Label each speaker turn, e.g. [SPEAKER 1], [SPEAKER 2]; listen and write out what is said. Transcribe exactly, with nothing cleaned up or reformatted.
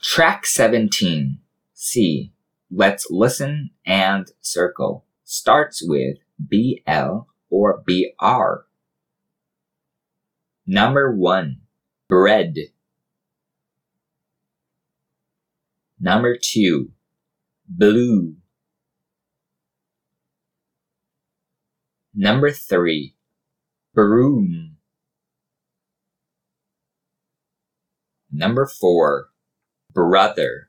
[SPEAKER 1] Track seventeen. C. Let's listen and circle. Starts with B L or B R. Number one. Bread. Number two. Blue. Number three. Broom. Number four. Brother.